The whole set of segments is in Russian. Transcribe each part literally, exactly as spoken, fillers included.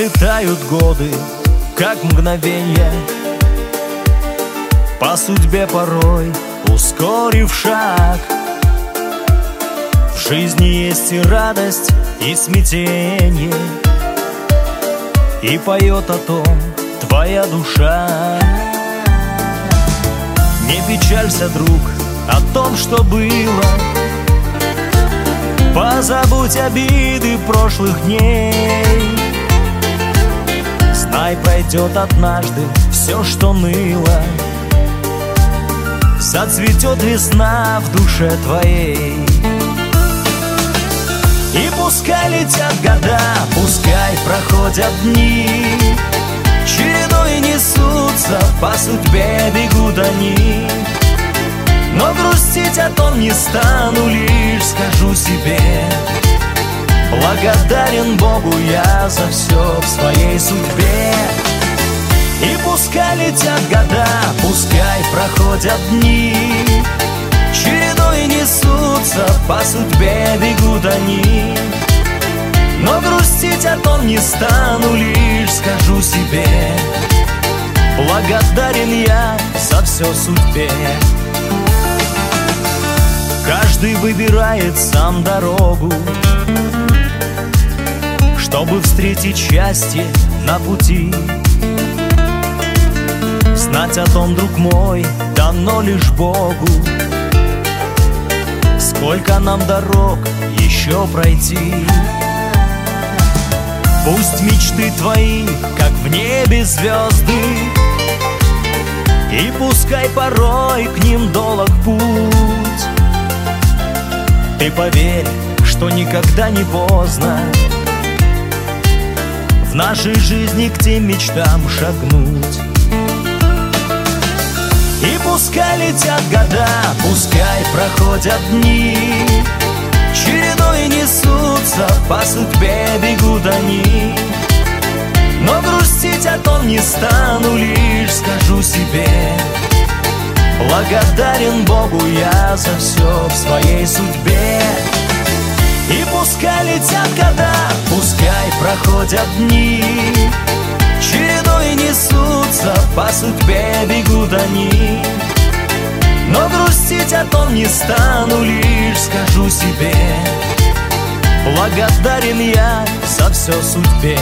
Пролетают годы, как мгновенье, по судьбе порой ускорив шаг. В жизни есть и радость, и смятенье, и поет о том твоя душа. Не печалься, друг, о том, что было. Позабудь обиды прошлых дней. Знай, пройдет однажды все, что ныло. Зацветет весна в душе твоей. И пускай летят года, пускай проходят дни, чередой несутся, по судьбе бегут они. Но грустить о том не стану, лишь скажу себе: благодарен Богу я за все в своей судьбе. И пускай летят года, пускай проходят дни, чередой несутся, по судьбе бегут они. Но грустить о том не стану, лишь скажу себе: благодарен я за все судьбе. Каждый выбирает сам дорогу, чтобы встретить счастье на пути. Знать о том, друг мой, дано лишь Богу. Сколько нам дорог еще пройти. Пусть мечты твои, как в небе звезды, и пускай порой к ним долог путь. Ты поверь, что никогда не поздно в нашей жизни к тем мечтам шагнуть. И пускай летят года, пускай проходят дни, чередой несутся, по судьбе бегут они. Но грустить о том не стану, лишь скажу себе: благодарен Богу я за все в своей судьбе. И пускай летят года, пускай проходят дни, чередой несутся, по судьбе бегут они. Но грустить о том не стану, лишь скажу себе: благодарен я за все судьбе.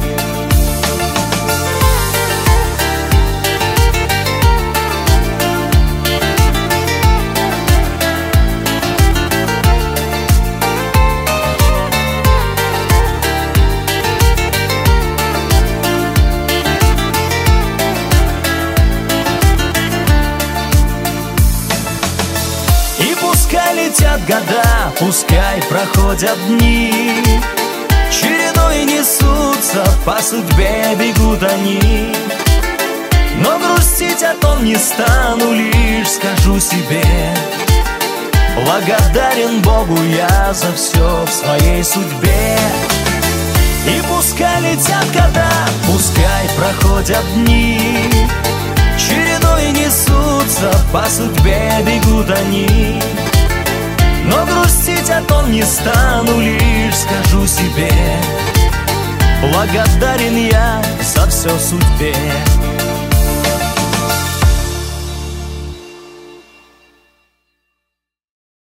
Пускай летят года, пускай проходят дни, чередой несутся, по судьбе бегут они. Но грустить о том не стану, лишь скажу себе: благодарен Богу я за все в своей судьбе. И пускай летят года, пускай проходят дни, чередой несутся, по судьбе бегут они. Но грустить о том не стану, лишь скажу себе: благодарен я за все судьбе.